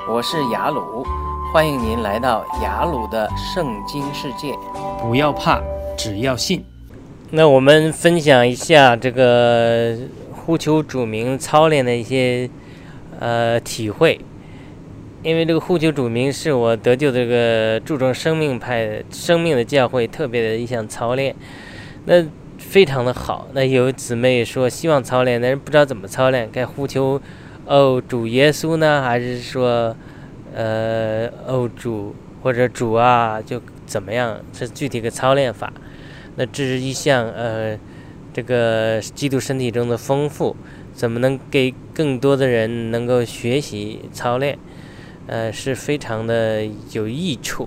我是雅鲁，欢迎您来到雅鲁的圣经世界。 不要怕，只要信。 那我们分享一下这个呼求主名操练的一些体会。因为这个呼求主名是我得救这个注重生命的教会特别的一项操练，那非常的好。那有姊妹说希望操练，但是不知道怎么操练，该呼求主耶稣呢，还是说主或者主啊，就怎么样？这具体的操练法。那这是一项这个基督身体中的丰富，怎么能给更多的人能够学习操练？是非常的有益处。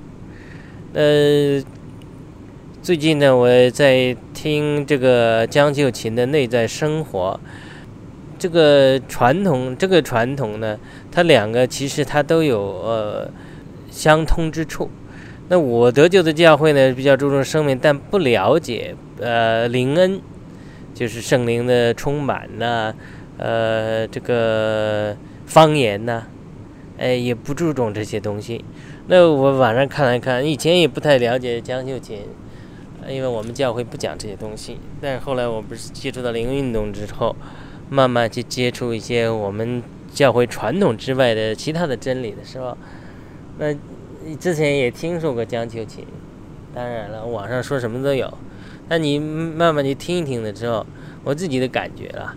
最近呢，我在听这个江秀琴的内在生活。这个传统呢，它两个其实它都有相通之处。那我得救的教会呢，比较注重生命，但不了解灵恩，就是圣灵的充满呐，这个方言呐。也不注重这些东西。那我网上看了看，以前也不太了解江秀琴，因为我们教会不讲这些东西。但是后来我不是接触到灵运动之后，慢慢去接触一些我们教会传统之外的其他的真理的时候，那之前也听说过江秀琴，当然了，网上说什么都有。那你慢慢去听一听了之后，我自己的感觉了，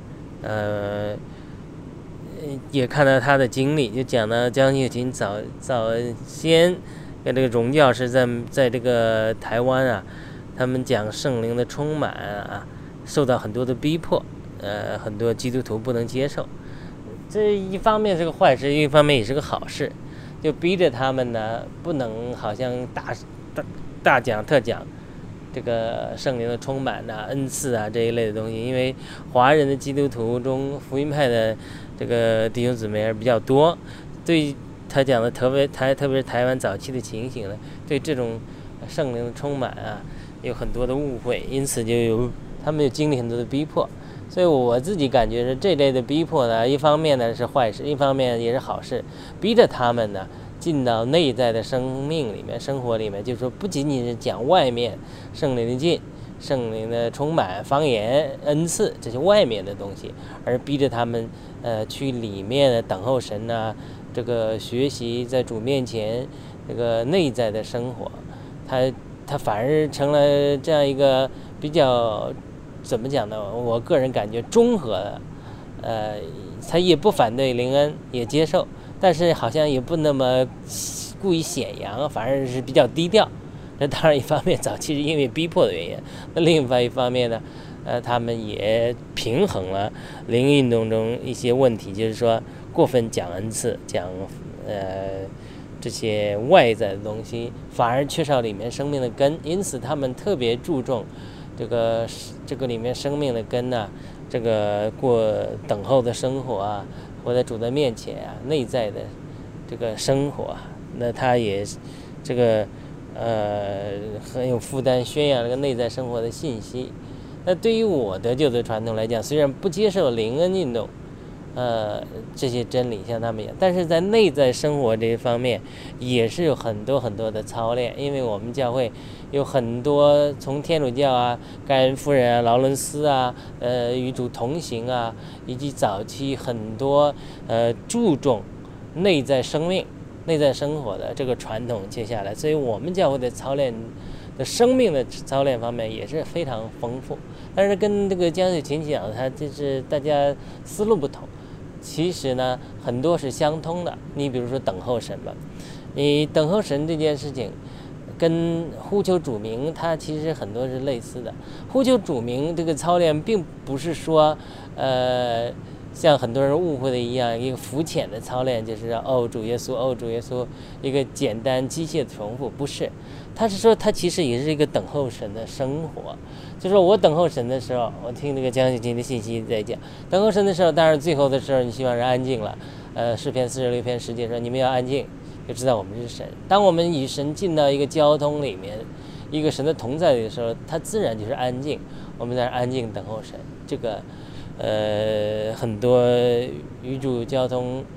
也看到他的经历，就讲到江秀琴早先跟这个荣教是在这个台湾啊，他们讲圣灵的充满啊，受到很多的逼迫，很多基督徒不能接受。这一方面是个坏事，一方面也是个好事，就逼着他们呢不能好像大讲特讲这个圣灵的充满啊、恩赐啊这一类的东西。因为华人的基督徒中福音派的这个弟兄姊妹还比较多，对他讲的特别是台湾早期的情形呢，对这种圣灵的充满啊有很多的误会，因此他们有经历很多的逼迫。所以我自己感觉是这类的逼迫呢，一方面呢是坏事，一方面也是好事，逼着他们呢进到内在的生命里面、生活里面，就是说不仅仅是讲外面圣灵的进、圣灵的充满、方言、恩赐这些外面的东西，而逼着他们去里面的等候神呢，这个学习在主面前这个内在的生活，他反而成了这样一个比较怎么讲呢？我个人感觉中和的，他也不反对灵恩，也接受。但是好像也不那么故意显扬，反而是比较低调。那当然一方面早期是因为逼迫的原因，那另外一方面呢，他们也平衡了灵运动中一些问题，就是说过分讲恩赐，讲这些外在的东西，反而缺少里面生命的根。因此他们特别注重这个里面生命的根呢，这个过等候的生活啊，活在主的面前啊，内在的这个生活啊，那他也这个很有负担，宣扬这个内在生活的信息。那对于我得救的传统来讲，虽然不接受灵恩运动这些真理像他们一样，但是在内在生活这一方面也是有很多很多的操练。因为我们教会有很多从天主教啊、盖恩夫人啊、劳伦斯啊、与主同行啊，以及早期很多注重内在生命、内在生活的这个传统接下来，所以我们教会的操练的生命的操练方面也是非常丰富。但是跟这个江秀琴讲，他就是大家思路不同。其实呢，很多是相通的。你比如说等候神吧，你等候神这件事情，跟呼求主名，它其实很多是类似的。呼求主名这个操练，并不是说，像很多人误会的一样，一个肤浅的操练，就是主耶稣，主耶稣，一个简单机械的重复，不是。他是说，他其实也是一个等候神的生活。就是我等候神的时候，我听这个江秀琴的信息在讲，等候神的时候，当然最后的时候，你希望是安静了。诗篇46篇10节说，你们要安静，就知道我们是神。当我们与神进到一个交通里面，一个神的同在里的时候，他自然就是安静。我们在安静等候神。这个很多与主交通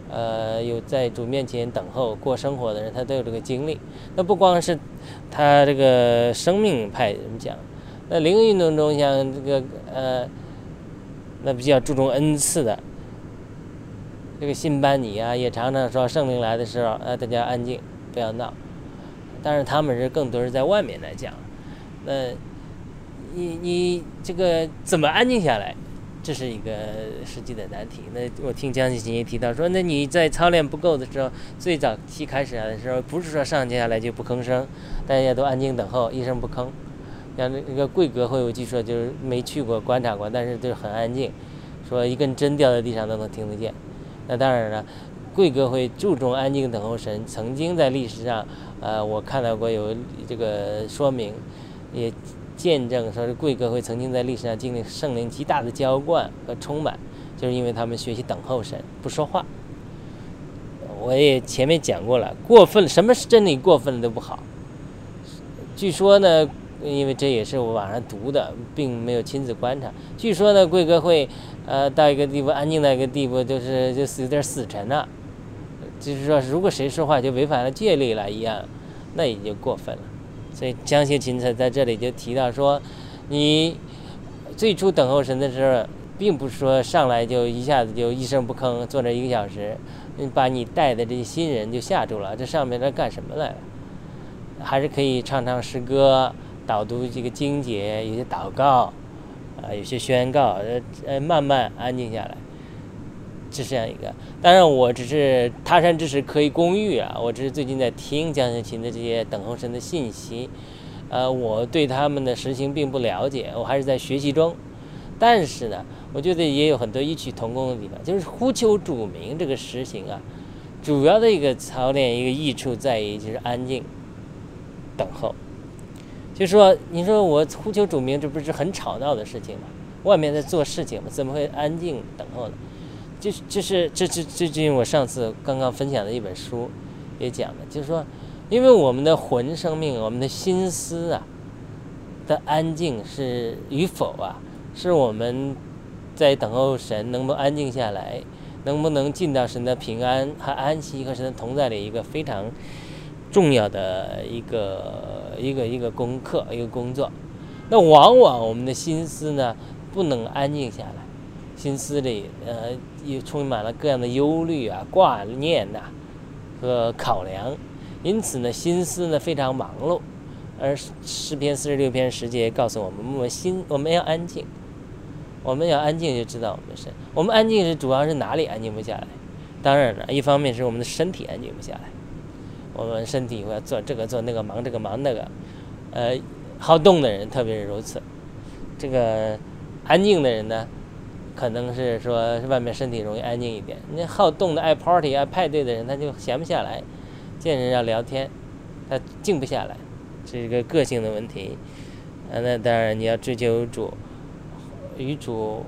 有在主面前等候过生活的人，他都有这个经历。那不光是他这个生命派怎么讲，那灵运动中像这个那比较注重恩赐的这个辛班尼啊，也常常说圣灵来的时候，大家安静，不要闹。但是他们是更多是在外面来讲，那你这个怎么安静下来？这是一个实际的难题。那我听江启勤也提到说，那你在操练不够的时候，最早期开始的时候，不是说上下来就不吭声，大家都安静等候，一声不吭。像那个贵格会，我据说就是没去过观察过，但是就是很安静，说一根针掉在地上都能听得见。那当然了，贵格会注重安静等候神，曾经在历史上，我看到过有这个说明，也见证说是贵格会曾经在历史上经历圣灵极大的浇灌和充满，就是因为他们学习等候神，不说话。我也前面讲过了，过分什么是真理过分了都不好。据说呢，因为这也是我网上读的，并没有亲自观察。据说呢，贵格会到一个地步，安静到一个地步，就有点死沉了。就是说，如果谁说话就违反了戒律了一样，那也就过分了。所以江学勤在这里就提到说，你最初等候神的时候，并不是说上来就一下子就一声不吭坐那1个小时，把你带的这些新人就吓住了。这上面在干什么来了？还是可以唱唱诗歌，导读这个经节，有些祷告，有些宣告，慢慢安静下来。是这样一个。当然我只是他山之石可以攻玉啊，我只是最近在听江学勤的这些等候神的信息，我对他们的实行并不了解，我还是在学习中。但是呢，我觉得也有很多异曲同工的地方，就是呼求主名这个实行啊，主要的一个操练一个益处在于就是安静等候。就是说你说我呼求主名，这不是很吵闹的事情吗？外面在做事情嘛，怎么会安静等候呢？这最近我上次刚刚分享的一本书也讲的，就是说，因为我们的魂生命，我们的心思啊的安静是与否啊，是我们在等候神能不能安静下来，能不能进到神的平安和安息和神的同在的一个非常重要的一个功课，一个工作。那往往我们的心思呢不能安静下来，心思里也充满了各样的忧虑啊、挂念呐、和考量，因此呢，心思呢非常忙碌。而诗篇46篇10节告诉我们，我们要安静，我们要安静就知道我们的神。我们安静是主要是哪里安静不下来？当然了，一方面是我们的身体安静不下来，我们身体会要做这个做那个，忙这个忙那个，好动的人特别是如此。这个安静的人呢，可能是说外面身体容易安静一点。那好动的爱 party 爱派对的人，他就闲不下来，见人要聊天，他静不下来，是一个个性的问题。那当然你要追求主，与主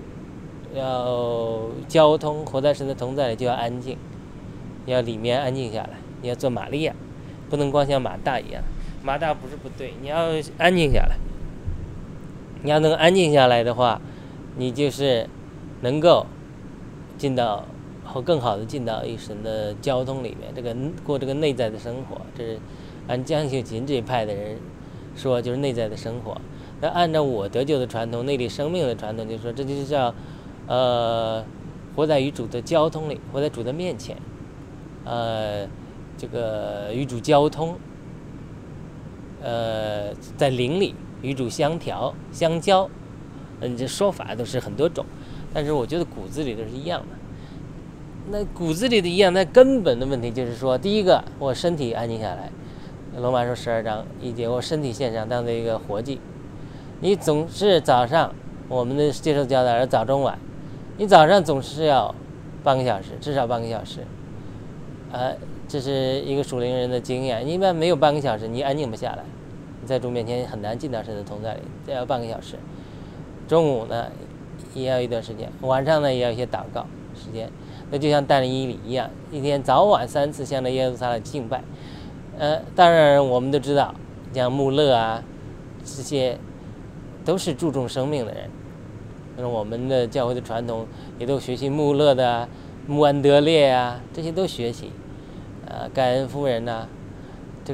要交通，活在神的同在里就要安静，要里面安静下来。你要做玛利亚，不能光像马大一样。马大不是不对，你要安静下来。你要能安静下来的话，你就是能够进到更好的进到与神的交通里面，过这个内在的生活。这是按江学勤这一派的人说，就是内在的生活。那按照我得救的传统，内里生命的传统，就是说这就是叫活在与主的交通里，活在主的面前，这个与主交通，在灵里与主相调相交。这说法都是很多种，但是我觉得骨子里都是一样的。那骨子里的一样，那根本的问题就是说，第一个，我身体安静下来。罗马书12章1节，我身体献上当做一个活祭。你总是早上，我们的接受教导是早中晚，你早上总是要半个小时，至少半个小时。这是一个属灵人的经验。一般没有半个小时，你安静不下来，你在主面前很难进到神的同在里，这要半个小时。中午呢也要一段时间，晚上呢也要一些祷告时间。那就像但以理一样，一天早晚3次向着耶路撒冷敬拜。当然我们都知道，像穆勒啊，这些都是注重生命的人。我们的教会的传统也都学习穆勒的穆安德烈啊，这些都学习，盖恩夫人呐，这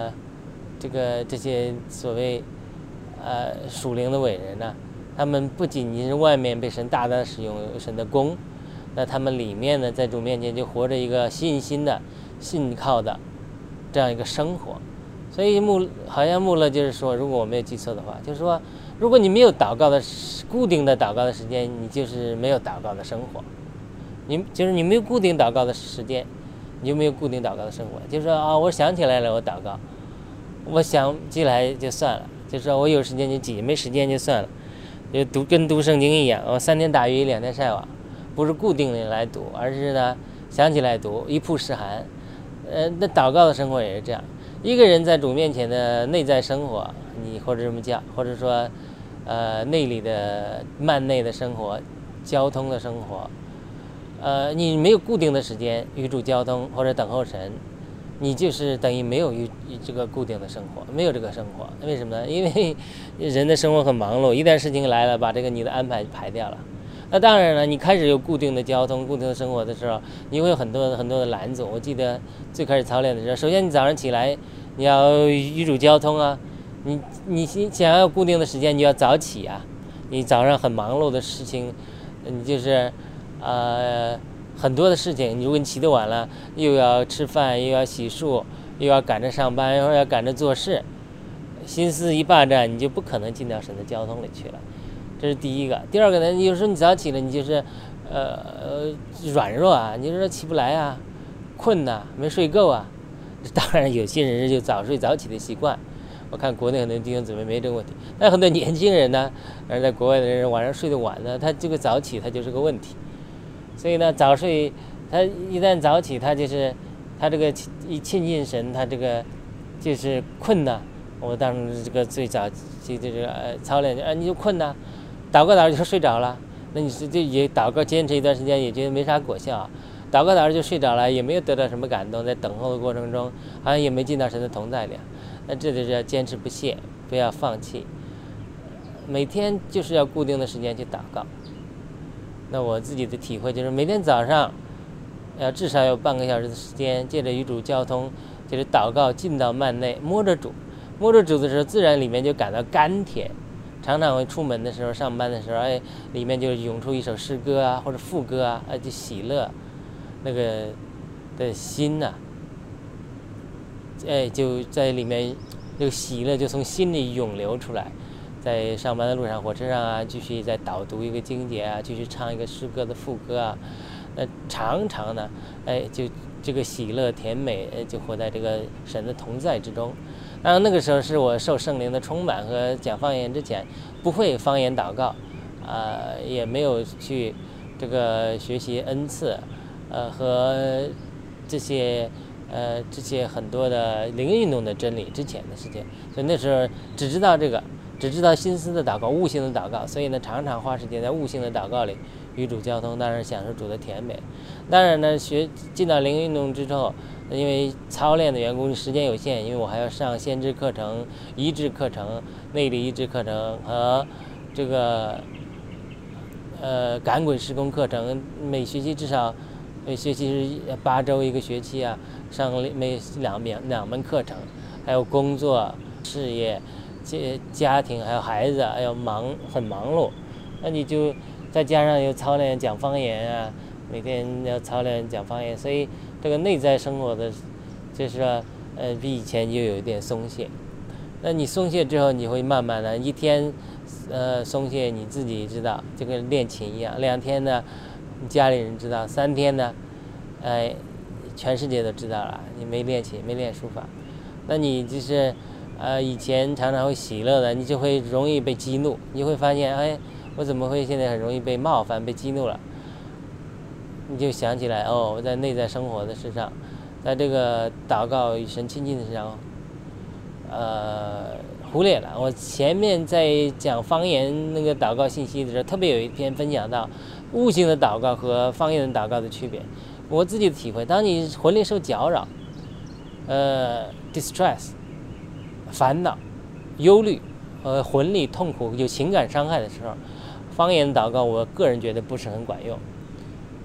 些所谓属灵的伟人呐，他们不仅仅是外面被神大大使用神的功，那他们里面呢，在主面前就活着一个信心的、信靠的这样一个生活。所以好像穆勒就是说，如果我没有记错的话，就是说，如果你没有固定的祷告的时间，你就是没有祷告的生活。你没有固定祷告的时间，你就没有固定祷告的生活。就是说我想起来了我祷告，我想起来就算了，就是说我有时间就记，没时间就算了，就跟读圣经一样，我3天打鱼2天晒网，不是固定的来读，而是呢想起来读，一曝十寒。那祷告的生活也是这样。一个人在主面前的内在生活，你或者这么叫，或者说内里的幔内的生活，交通的生活，你没有固定的时间与主交通或者等候神，你就是等于没有这个固定的生活，没有这个生活。为什么呢？因为人的生活很忙碌，一旦事情来了，把你的安排排掉了。那当然了，你开始有固定的交通、固定的生活的时候，你会有很多的拦阻。我记得最开始操练的时候，首先你早上起来，你要与主交通啊，你想要固定的时间，你要早起啊。你早上很忙碌的事情，你就是很多的事情。如果你起得晚了，又要吃饭，又要洗漱，又要赶着上班，又要赶着做事，心思一霸占，你就不可能进到神的交通里去了。这是第一个。第二个呢，有时候你早起了，你就是软弱啊，你就说起不来啊，困呐，没睡够啊。当然有些人就早睡早起的习惯，我看国内很多弟兄姊妹没这个问题，但很多年轻人呢，而在国外的人晚上睡得晚呢，他这个早起他就是个问题。所以呢，早睡他一旦早起，他就是他这个一亲近神，他这个就是困呐。我当时这个最早这个操练你就困呐，祷告就睡着了，那你这也祷告坚持一段时间也觉得没啥果效，祷告就睡着了，也没有得到什么感动，在等候的过程中好像也没进到神的同在里。那这就是要坚持不懈，不要放弃，每天就是要固定的时间去祷告。那我自己的体会就是每天早上至少有半个小时的时间，借着与主交通，借着祷告进到幔内，摸着主的时候，自然里面就感到甘甜。常常会出门的时候、上班的时候，里面就涌出一首诗歌啊，或者副歌啊，就喜乐，那个的心呐，就在里面，这个喜乐就从心里涌流出来。在上班的路上、火车上啊，继续在导读一个经节啊，继续唱一个诗歌的副歌啊，常常呢，就这个喜乐甜美，就活在这个神的同在之中。当然那个时候是我受圣灵的充满和讲方言之前，不会方言祷告，也没有去这个学习恩赐，和这些很多的灵运动的真理之前的事情，所以那时候只知道这个，只知道心思的祷告、悟性的祷告，所以呢常常花时间在悟性的祷告里与主交通，当然享受主的甜美。当然呢进到灵运动之后，因为操练的缘故，时间有限，因为我还要上先知课程、医治课程、内里医治课程和这个赶鬼施工课程，每学期至少每学期是8周一个学期啊，上每两门课程，还有工作、事业、家庭，还有孩子，还有很忙碌。那你就再加上有操练讲方言啊，每天要操练讲方言，所以这个内在生活的，就是说比以前就有一点松懈。那你松懈之后，你会慢慢的一天松懈，你自己知道，就跟练琴一样，2天呢家里人知道，3天呢全世界都知道了，你没练琴，没练书法。那你就是以前常常会喜乐的，你就会容易被激怒，你会发现我怎么会现在很容易被冒犯、被激怒了？你就想起来我在内在生活的事上，在这个祷告与神亲近的事上忽略了。我前面在讲方言那个祷告信息的时候，特别有一篇分享到悟性的祷告和方言的祷告的区别。我自己的体会，当你魂力受搅扰distress 烦恼、忧虑魂力痛苦、有情感伤害的时候，方言祷告我个人觉得不是很管用。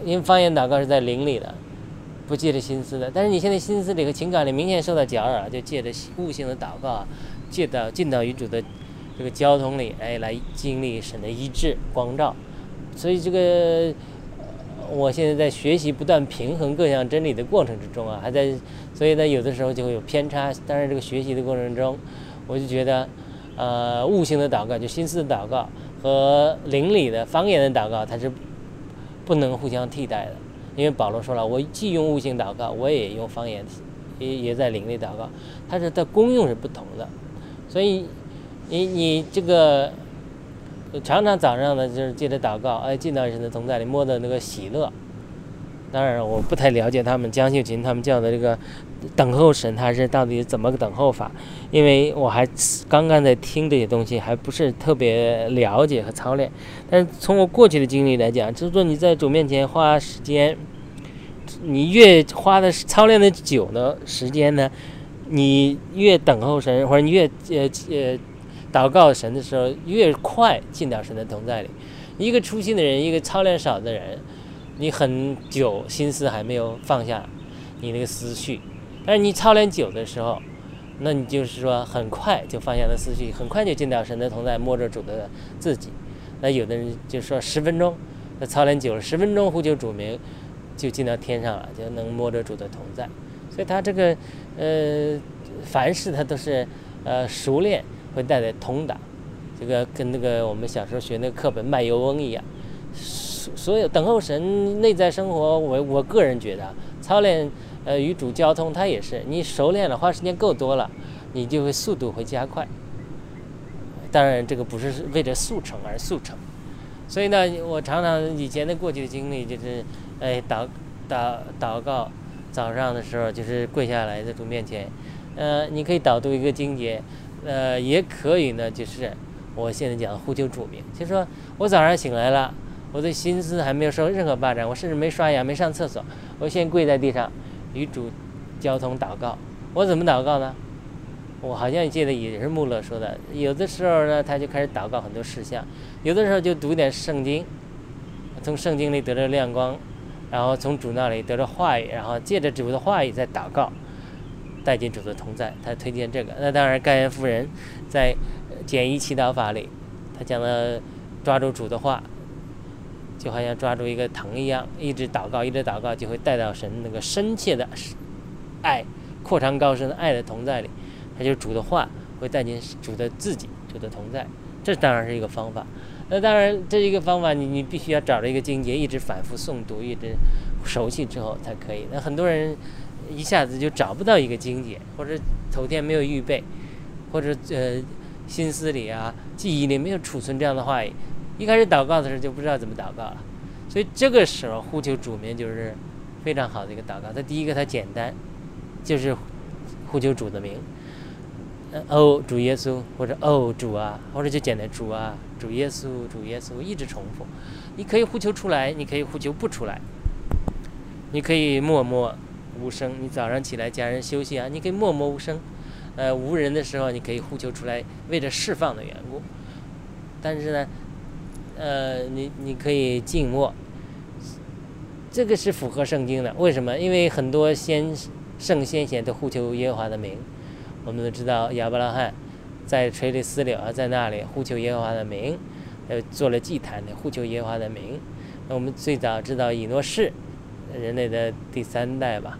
因为方言祷告是在灵里的，不借着心思的。但是你现在心思里和情感里明显受到搅扰，就借着悟性的祷告，进到与主的这个交通里，来经历神的医治光照。所以这个我现在在学习不断平衡各项真理的过程之中啊，所以呢有的时候就会有偏差。当然这个学习的过程中，我就觉得悟性的祷告就心思的祷告和灵里的方言的祷告它是不能互相替代的。因为保罗说了，我既用悟性祷告，我也用方言，也在灵里祷告，它的功用是不同的。所以你这个常常早上呢就是借着祷告，进到神的同在里，摸的那个喜乐。当然我不太了解他们江秀琴他们教的这个等候神，他是到底怎么个等候法，因为我还刚刚在听这些东西，还不是特别了解和操练。但是从我过去的经历来讲，就是说你在主面前花时间，你越花的操练的久的时间呢，你越等候神，或者你越祷告神的时候，越快进到神的同在里。一个初心的人，一个操练少的人，你很久心思还没有放下你那个思绪，但是你操练久的时候，那你就是说很快就放下了思绪，很快就进到神的同在，摸着主的自己。那有的人就说10分钟，那操练久了10分钟呼求主名，就进到天上了，就能摸着主的同在。所以他这个凡事他都是熟练会带来同打，这个跟那个我们小时候学那个课本卖油翁一样。所有等候神内在生活，我个人觉得操练与主交通，它也是你熟练了，花时间够多了，你就会速度会加快。当然这个不是为了速成而速成。所以呢，我常常以前的过去的经历就是祷告早上的时候就是跪下来在主面前，你可以导读一个经节，也可以呢就是我现在讲呼求主名，就是说我早上醒来了，我的心思还没有受任何霸占，我甚至没刷牙没上厕所，我先跪在地上与主交通祷告。我怎么祷告呢？我好像记得也是穆勒说的，有的时候呢他就开始祷告很多事项，有的时候就读点圣经，从圣经里得到亮光，然后从主那里得到话语，然后借着主的话语再祷告，带进主的同在。他推荐这个。那当然盖恩夫人在简易祈祷法里，他讲了抓住主的话，就好像抓住一个藤一样，一直祷告一直祷告，就会带到神那个深切的爱，扩张高深的爱的同在里。他就主的话会带进主的自己，主的同在。这当然是一个方法。那当然这一个方法你必须要找着一个经节，一直反复诵读，一直熟悉之后才可以。那很多人一下子就找不到一个经节，或者头天没有预备，或者心思里啊记忆里没有储存这样的话语，一开始祷告的时候就不知道怎么祷告了。所以这个时候呼求主名就是非常好的一个祷告。它第一个它简单，就是呼求主的名，主耶稣，或者主啊，或者就简单主啊，主耶稣，主耶稣，一直重复。你可以呼求出来，你可以呼求不出来，你可以默默无声。你早上起来家人休息啊，你可以默默无声，无人的时候你可以呼求出来，为了释放的缘故。但是呢你可以静默，这个是符合圣经的。为什么？因为很多圣先贤都呼求耶和华的名。我们都知道亚伯拉罕在垂里撕了，在那里呼求耶和华的名，做了祭坛的呼求耶和华的名。那我们最早知道以诺士，人类的第3代吧，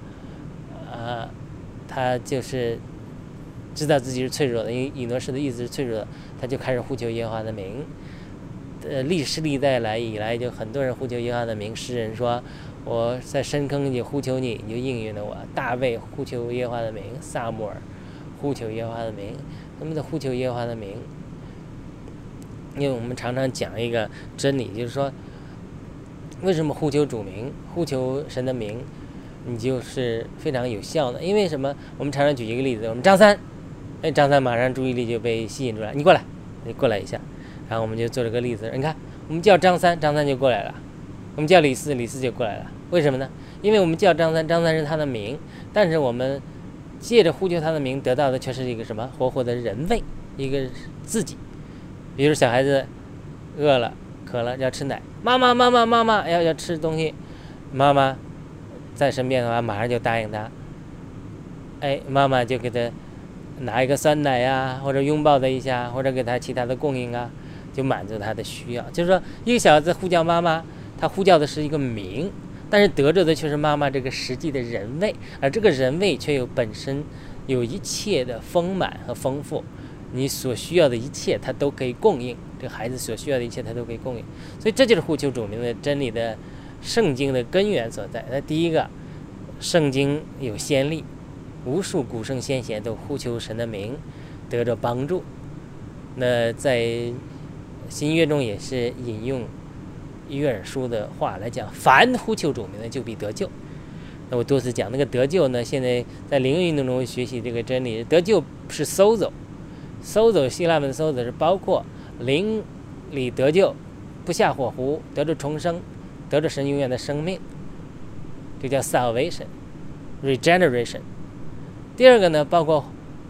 他就是知道自己是脆弱的，因为以诺士的意思是脆弱的，他就开始呼求耶和华的名。历世历代以来就很多人呼求耶和华的名。诗人说我在深坑里呼求你，你就应允了我。大卫呼求耶和华的名，撒母耳呼求耶和华的名，他们的呼求耶和华的名。因为我们常常讲一个真理，就是说为什么呼求主名，呼求神的名你就是非常有效的。因为什么？我们常常举一个例子，我们张三，张三马上注意力就被吸引出来，你过来，你过来一下，然后我们就做了个例子，你看我们叫张三，张三就过来了；我们叫李四，李四就过来了。为什么呢？因为我们叫张三，张三是他的名，但是我们借着呼求他的名得到的却是一个什么？活活的人位，一个自己。比如小孩子饿了渴了要吃奶，妈妈妈妈妈妈要吃东西， 妈妈在身边的话，马上就答应他，妈妈就给他拿一个酸奶啊，或者拥抱他一下，或者给他其他的供应啊，就满足他的需要。就是说，一个小孩子呼叫妈妈，他呼叫的是一个名，但是得着的却是妈妈这个实际的人味，而这个人味却有本身有一切的丰满和丰富，你所需要的一切他都可以供应，这个孩子所需要的一切他都可以供应。所以这就是呼求主名的真理的圣经的根源所在。那第一个，圣经有先例，无数古圣先贤都呼求神的名，得着帮助。那在新约中也是引用约珥书的话来讲，凡呼求主名的就必得救。那我多次讲那个得救呢，现在在灵运动中学习这个真理，得救是sozo，希腊文 sozo 是包括灵里得救，不下火湖，得着重生，得着神永远的生命，这叫 salvation，regeneration。第二个呢，包括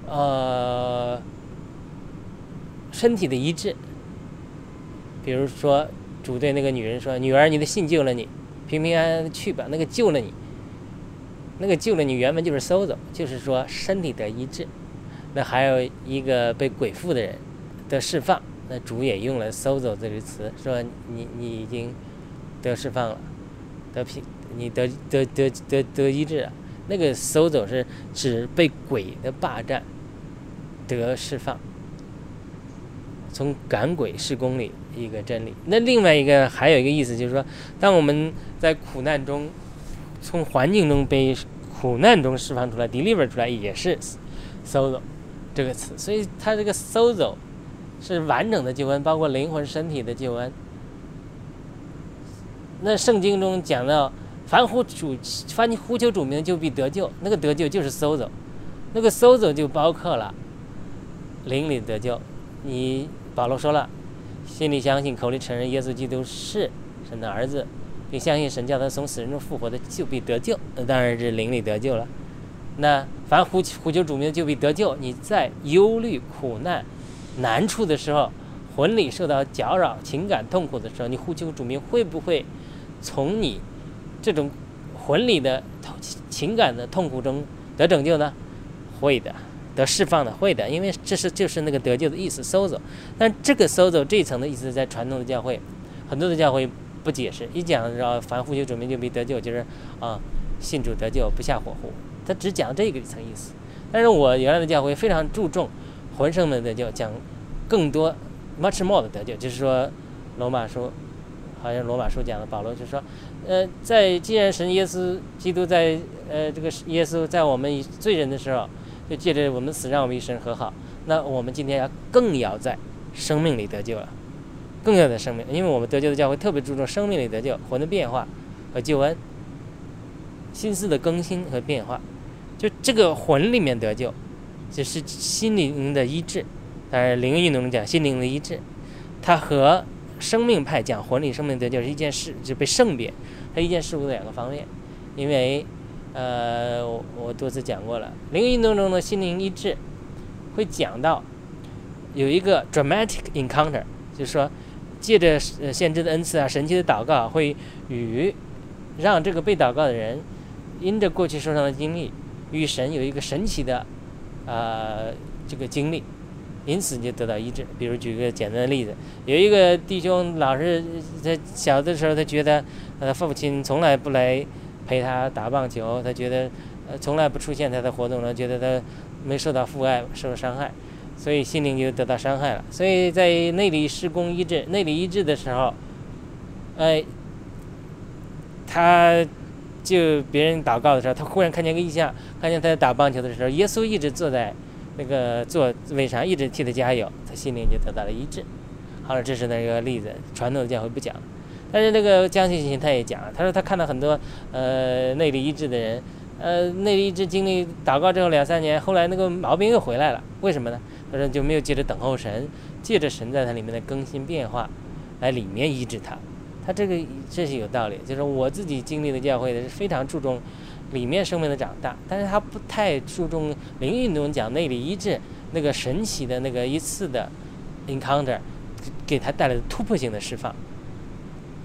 身体的医治，比如说主对那个女人说：“女儿，你的信救了你，平平安安的去吧。”那个救了你，原文就是 sozo， 就是说身体的医治。那还有一个被鬼附的人的释放，那主也用了 sozo 这个词，说你已经得释放了，你得医治了。那个 sozo 是指被鬼的霸占得释放，从赶鬼事工里一个真理。那另外一个还有一个意思就是说，当我们在苦难中，从环境中被苦难中释放出来 deliver 出来，也是 sozo 这个词。所以它这个 sozo 是完整的救恩，包括灵魂身体的救恩。那圣经中讲到凡呼求主名就必得救，那个得救就是 sozo， 那个 sozo 就包括了灵里得救。你保罗说了，心里相信，口里承认耶稣基督是神的儿子，并相信神叫他从死人中复活的，就必得救。那当然是灵里得救了。那凡呼求主名就必得救。你在忧虑、苦难、难处的时候，魂里受到搅扰、情感痛苦的时候，你呼求主名，会不会从你这种魂里的情感的痛苦中得拯救呢？会的，得释放的，会的，因为就是那个得救的意思 sozo。 但这个 sozo 这一层的意思，在传统的教会，很多的教会不解释，一讲凡呼求主名就必得救，就是信主得救，不下火湖，他只讲这个一层意思。但是我原来的教会非常注重魂圣们的得救，讲更多 much more 的得救，就是说罗马书讲的，保罗就说既然神耶稣基督在这个耶稣在我们罪人的时候，就借着我们死让我们与神和好，那我们今天更要在生命里得救了，更要在生命，因为我们得救的教会特别注重生命里得救，魂的变化和救恩，心思的更新和变化。就这个魂里面得救，就是心灵的医治。当然灵运动讲心灵的医治，它和生命派讲魂里生命得救是一件事，就被圣别，它一件事物的两个方面。因为我多次讲过了，灵运动中的心灵医治会讲到有一个 dramatic encounter， 就是说借着先知的恩赐啊，神奇的祷告，会让这个被祷告的人因着过去受伤的经历，与神有一个神奇的这个经历，因此就得到医治。比如举个简单的例子，有一个弟兄老是在小的时候，他觉得父亲从来不来陪他打棒球，他觉得从来不出现他的活动了，觉得他没受到父爱，受伤害，所以心灵就得到伤害了。所以在内里施工医治，内里医治的时候，他就别人祷告的时候，他忽然看见个异象，看见他在打棒球的时候，耶稣一直坐在那个座位上，一直替他加油，他心灵就得到了医治。好了，这是那个例子，传统的教会不讲。但是那个江信行他也讲了，他说他看到很多内里医治的人，内里医治经历祷告之后2-3年，后来那个毛病又回来了，为什么呢？他说就没有借着等候神，借着神在他里面的更新变化来里面医治他。他这是有道理，就是我自己经历的教会的是非常注重里面生命的长大，但是他不太注重灵运动讲内里医治那个神奇的那个一次的 encounter 给他带来的突破性的释放。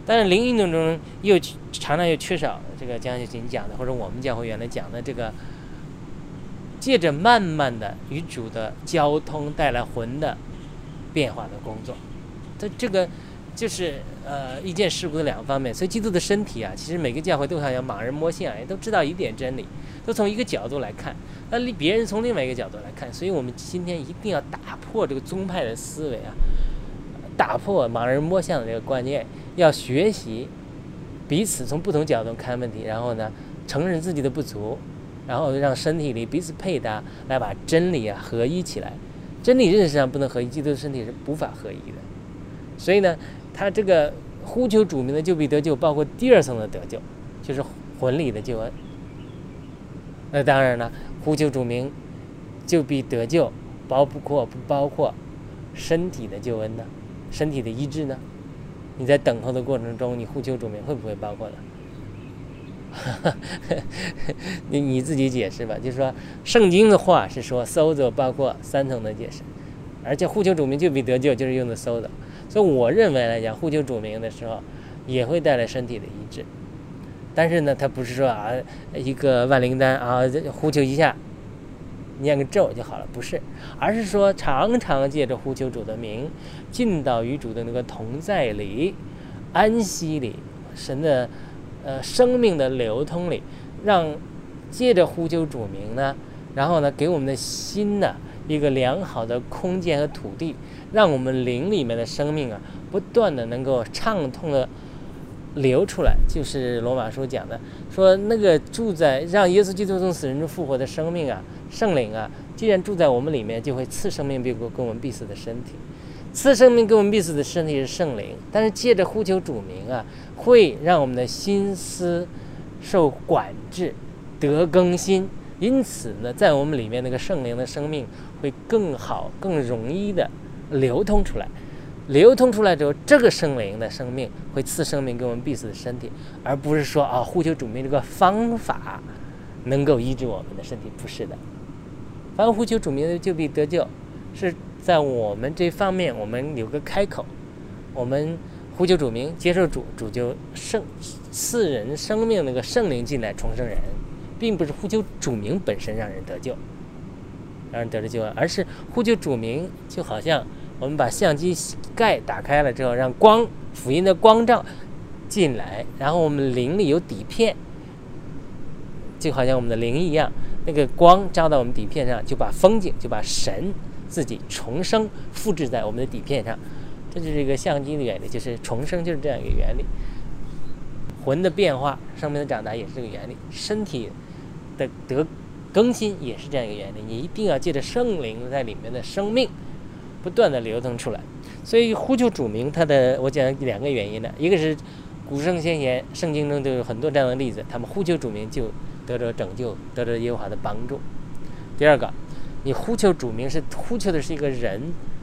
但是灵运动中又常常又缺少这个江秀琴讲的，或者我们教会原来讲的这个，借着慢慢的与主的交通带来魂的变化的工作。这个就是一件事故的两方面。所以基督的身体啊，其实每个教会都好像盲人摸象，也都知道一点真理，都从一个角度来看，那别人从另外一个角度来看。所以我们今天一定要打破这个宗派的思维啊，打破盲人摸象的这个观念，要学习彼此从不同角度看问题，然后呢承认自己的不足，然后让身体里彼此配搭，来把真理啊合一起来。真理认识上不能合一，基督的身体是无法合一的。所以呢，他这个呼求主名的救必得救，包括第二层的得救，就是魂里的救恩。那当然了，呼求主名救必得救，不包括身体的救恩呢？身体的医治呢？你在等候的过程中，你呼求主名会不会包括的？你自己解释吧。就是说，圣经的话是说sozo包括三层的解释，而且呼求主名救必得救就是用的sozo。所以我认为来讲，呼求主名的时候也会带来身体的医治，但是呢，它不是说啊一个万灵丹啊呼求一下念个咒就好了，不是，而是说常常借着呼求主的名，进到与主的那个同在里、安息里、神的生命的流通里，让借着呼求主名呢，然后呢给我们的心呢一个良好的空间和土地，让我们灵里面的生命啊不断的能够畅通的流出来。就是罗马书讲的，说那个住在让耶稣基督从死人中复活的生命啊，圣灵啊，既然住在我们里面，就会赐生命给我们必死的身体。赐生命给我们必死的身体是圣灵，但是借着呼求主名啊，会让我们的心思受管制，得更新。因此呢，在我们里面那个圣灵的生命会更好、更容易的流通出来。流通出来之后，这个圣灵的生命会赐生命给我们必死的身体，而不是说啊呼求主名这个方法能够医治我们的身体，不是的。凡呼求主名的救必得救，是在我们这方面我们有个开口，我们呼求主名，接受主就赐人生命那个圣灵进来重生人，并不是呼求主名本身让人得救，让人得了救恩，而是呼求主名，就好像我们把相机盖打开了之后，让福音的光照进来，然后我们灵里有底片，就好像我们的灵一样，那个光照到我们底片上，就把风景，就把神自己重生复制在我们的底片上。这就是一个相机的原理，就是重生就是这样一个原理。魂的变化，生命的长大也是这个原理，身体的得更新也是这样一个原理。你一定要借着圣灵在里面的生命不断的流通出来。所以呼求主名，我讲两个原因呢，一个是古圣先贤圣经中都有很多这样的例子，他们呼求主名就得着拯救，得着耶和华的帮助。第二个，你呼求主名是呼求的是一个人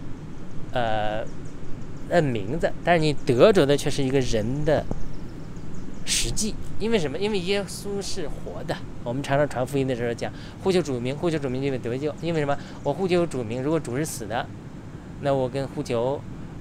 名字，但是你得着的却是一个人的实际。因为什么？因为耶稣是活的。我们常常传福音的时候讲呼求主名，呼求主名就会得救。因为什么？我呼求主名，如果主是死的，那我跟呼求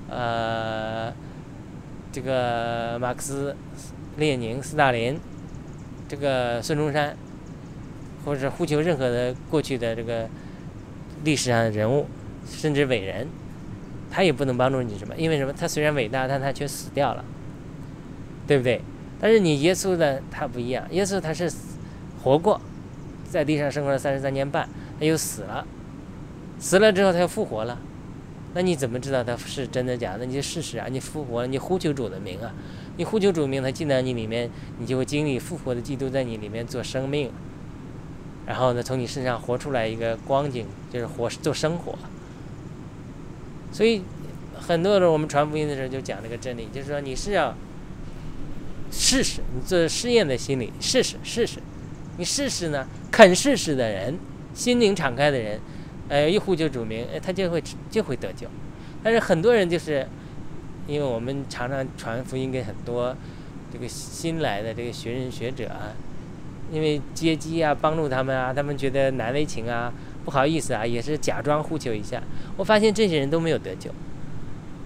这个马克思、列宁、斯大林，这个孙中山，或者呼求任何的过去的这个历史上的人物，甚至伟人，他也不能帮助你什么。因为什么？他虽然伟大，但他却死掉了，对不对？但是你耶稣呢，他不一样。耶稣他是活过，在地上生活了33年半，他又死了，死了之后他又复活了。那你怎么知道他是真的假的？你就试试啊！你复活了，你呼求主的名啊！你呼求主名，他进到你里面，你就会经历复活的基督在你里面做生命，然后呢，从你身上活出来一个光景，就是做生活。所以很多人我们传福音的时候就讲这个真理，就是说你是要试试，你做试验的心理，试试。你试试呢，肯试试的人，心灵敞开的人，一呼求主名，他就会得救。但是很多人就是因为我们常常传福音给很多这个新来的这个学人学者啊，因为接机啊，帮助他们啊，他们觉得难为情啊，不好意思啊，也是假装呼求一下。我发现这些人都没有得救，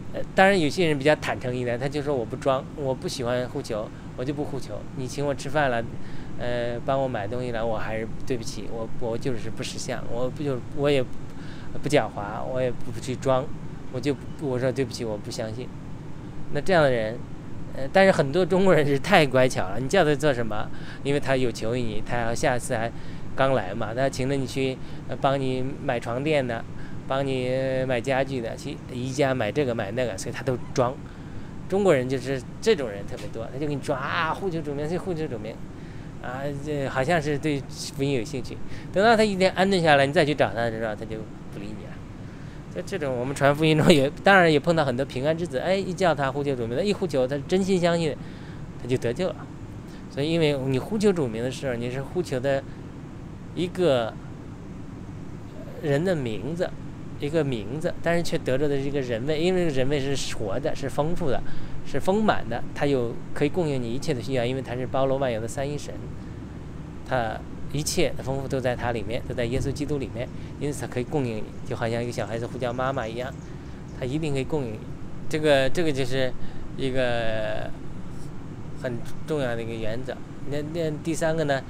当然有些人比较坦诚一点，他就说我不装，我不喜欢呼求，我就不呼求。你请我吃饭了，帮我买东西了，我还是对不起，我就是不识相，我也不狡猾，我也不去装，我说对不起，我不相信。那这样的人，但是很多中国人是太乖巧了，你叫他做什么，因为他有求于你，他要下次还刚来嘛，他请着你去帮你买床垫的，帮你买家具的，去宜家买这个买那个，所以他都装。中国人就是这种人特别多，他就给你装啊，呼求主名，呼求主名啊，这好像是对福音有兴趣。等到他一天安顿下来，你再去找他的时候，他就不理你了。就这种我们传福音中也当然也碰到很多平安之子，一叫他呼求主名，他一呼求，他真心相信，他就得救了。所以因为你呼求主名的时候，你是呼求的一个人的名字，一个名字，但是却得着的是一个人位，因为这个人位是活的，是丰富的，是丰满的，它有可以供应你一切的需要，因为它是包罗万有的三一神，它一切的丰富都在它里面，都在耶稣基督里面，因此它可以供应你，就好像一个小孩子呼叫妈妈一样，它一定可以供应你。这个就是一个很重要的一个原则。那第三个呢？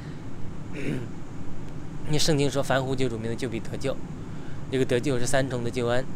你圣经说凡呼救主名的就必得救，这个得救是三重的救恩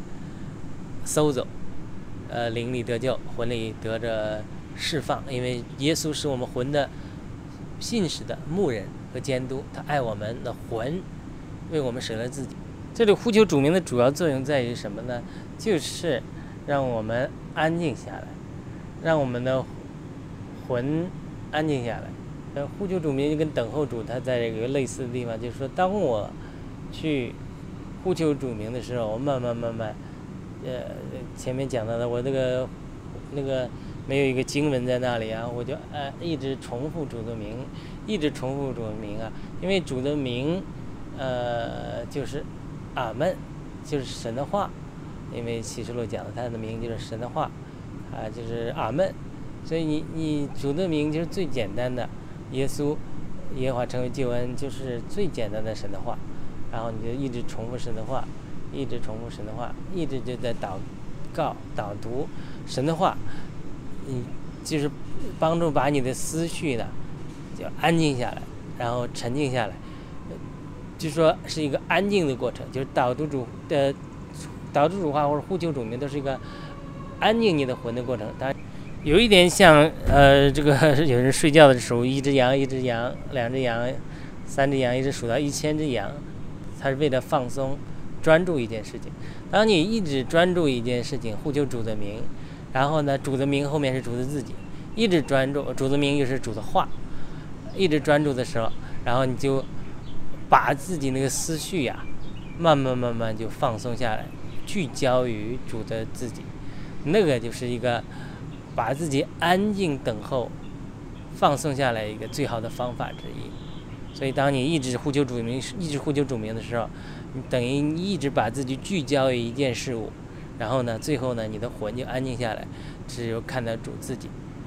，sozo，灵里得救，魂里得着释放，因为耶稣是我们魂的信使的牧人和监督，他爱我们的魂，为我们舍了自己。这里呼求主名的主要作用在于什么呢？就是让我们安静下来，让我们的魂安静下来。呼求主名跟等候主，它在这个类似的地方，就是说，当我去呼求主名的时候，我慢慢，前面讲到的，我那个没有一个经文在那里啊，我就一直重复主的名，一直重复主的名啊，因为主的名，就是阿们，就是神的话，因为启示录讲的他的名就是神的话，就是阿们，所以你主的名就是最简单的。耶稣耶和华成为救恩，就是最简单的神的话，然后你就一直重复神的话，一直重复神的话，一直就在祷告导读神的话，就是帮助把你的思绪呢就安静下来，然后沉静下来，就说是一个安静的过程，就是导读主话或者呼求主名都是一个安静你的魂的过程。当然有一点像这个有人睡觉的时候，一只羊，两只羊，三只羊，一直数到1000只羊，它是为了放松专注一件事情。当你一直专注一件事情，呼求主的名，然后呢主的名后面是主的自己，一直专注，主的名又是主的话，一直专注的时候，然后你就把自己那个思绪呀慢慢就放松下来，聚焦于主的自己，那个就是一个把自己安静等候放松下来一个最好的方法之一。所以当你一直呼求主名的时候，你等于你一直把自己聚焦于一件事物，然后呢最后呢你的魂就安静下来，只有看到主自己。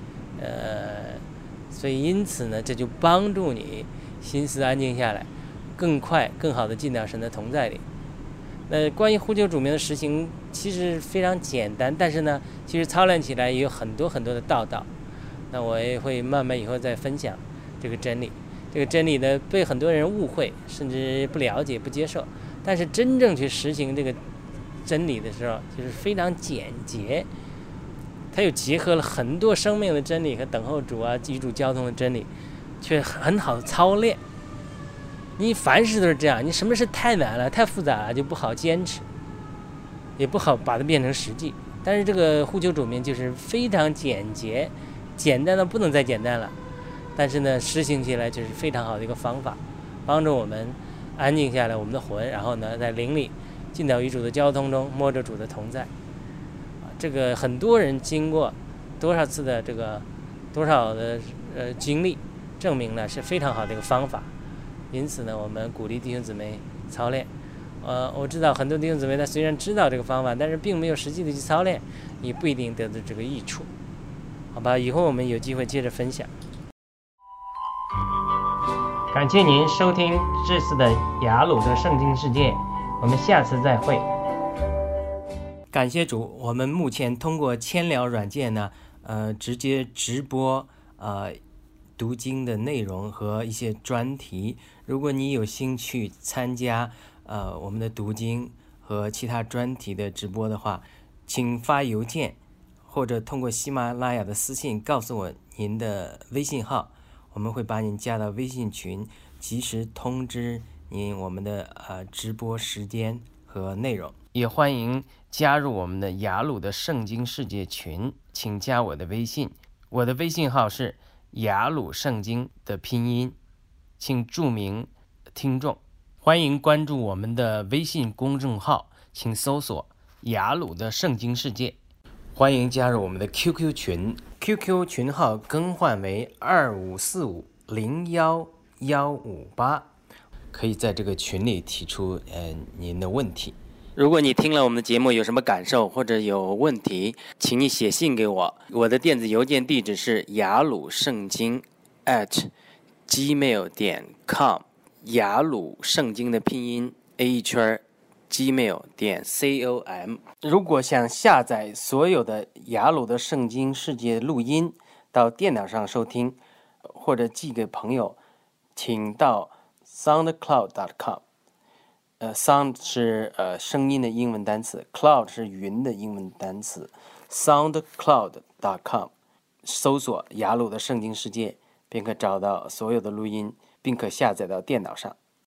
所以因此呢这就帮助你心思安静下来，更快更好的进到神的同在里。那关于呼求主名的实行其实非常简单，但是呢其实操练起来也有很多的道。那我也会慢慢以后再分享这个真理。这个真理呢被很多人误会，甚至不了解不接受，但是真正去实行这个真理的时候就是非常简洁，它又结合了很多生命的真理和等候主啊与主交通的真理，却很好的操练。你凡事都是这样，你什么事太难了太复杂了就不好坚持，也不好把它变成实际。但是这个呼求主名就是非常简洁，简单的不能再简单了，但是呢实行起来就是非常好的一个方法，帮助我们安静下来我们的魂，然后呢在灵里进到与主的交通中，摸着主的同在。这个很多人经过多少次的这个多少的经历，证明呢是非常好的一个方法。因此呢我们鼓励弟兄姊妹操练。我知道很多弟兄姊妹他虽然知道这个方法，但是并没有实际的去操练，也不一定得到这个益处。好吧，以后我们有机会接着分享。感谢您收听这次的雅鲁的圣经世界，我们下次再会。 感谢主，我们目前通过千聊软件呢，直接直播读经的内容和一些专题。如果你有兴趣参加我们的读经和其他专题的直播的话，请发邮件或者通过喜马拉雅的私信告诉我您的微信号，我们会把您加到微信群，及时通知您我们的直播时间和内容。也欢迎加入我们的雅鲁的圣经世界群，请加我的微信，我的微信号是雅鲁圣经的拼音，请注明听众。欢迎关注我们的微信公众号，请搜索雅鲁的圣经世界。欢迎加入我们的 QQ 群 ，QQ 群号更换为2545011158，可以在这个群里提出您的问题。如果你听了我们的节目有什么感受或者有问题，请你写信给我，我的电子邮件地址是雅鲁圣经@gmail.com， 雅鲁圣经的拼音 A 圈 gmail.com。 如果想下载所有的雅鲁的圣经世界录音到电脑上收听，或者寄给朋友，请到 soundcloud.com。sound 是声音的英文单词， cloud 是云的英文单词， soundcloud.com 搜索雅鲁的圣经世界，便可找到所有的录音，并可下载到电脑上。